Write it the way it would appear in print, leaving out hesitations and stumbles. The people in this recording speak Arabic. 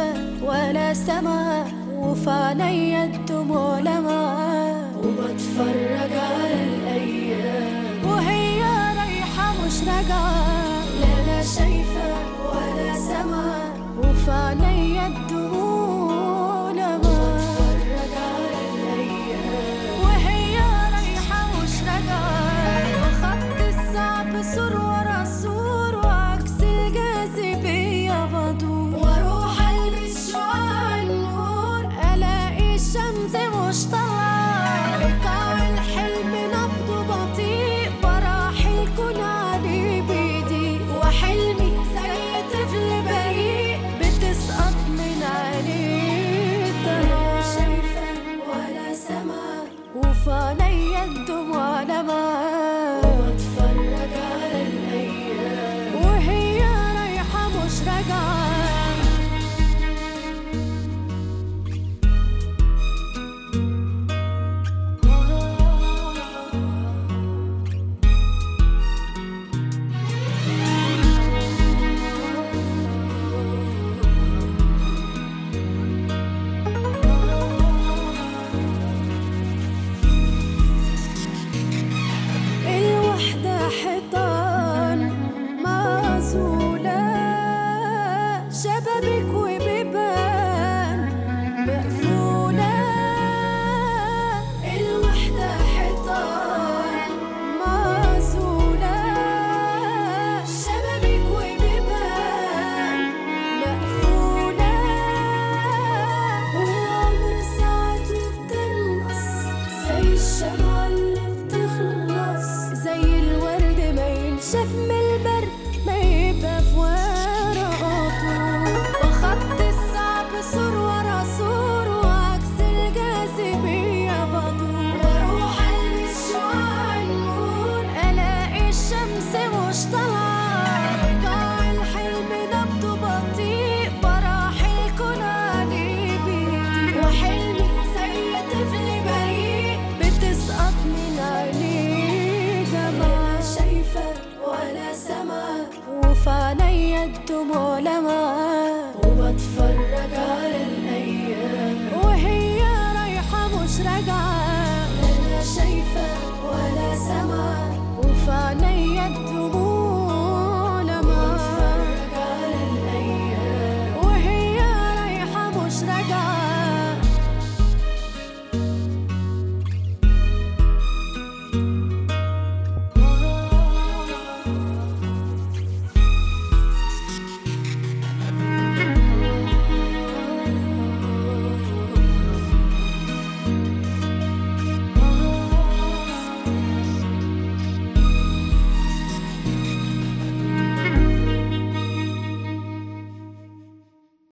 شايفة ولا سما، وفي عينيا الدموع لمعة، وبتفرج على الأيام وهي رايحة مش راجعة. لا شايفة ولا سما، وفي عينيا الدموع لمعة، وبتفرج على الأيام وهي رايحة مش راجعة. وخط الصعب سور ورا سور، وعكس الجاذبية بدور، واروح البس شعاع النور، الاقي الشمس مش طالعة. ايقاع الحلم نبضه بطيء، براح الكون عليه بيضيق، وحلمي زي طفل بريء بتسقط من عليه. لا شايفة ولا سما، وفي عينيا الدموع لمعة، وبتفرج على الأيام وهي رايحة مش راجعة. الوحدة حيطان معزولة، شبابيك وبيبان مقفولة. الوحدة حيطان معزولة، شبابيك وبيبان مقفولة. والعمر ساعته بتنقص زي الشمعة اللي بتخلص، زي الورد ما ينشف من البرد ما يبقى في ورقاته. وخط الصعب سور ورا سور، وعكس الجاذبية بدور، واروح البس شعاع النور، الاقي الشمس مش طالعة. ايقاع الحلم نبضه بطيء، براح الكون عليه بيضيق، وحلمي زي طفل بريء بتسقط من عينيه دمعة. شايفة ولا سما، وفي عينيا الدموع لمعة، وبتفرج على الأيام وهي رايحة مش راجعة. لا شايفة ولا سما،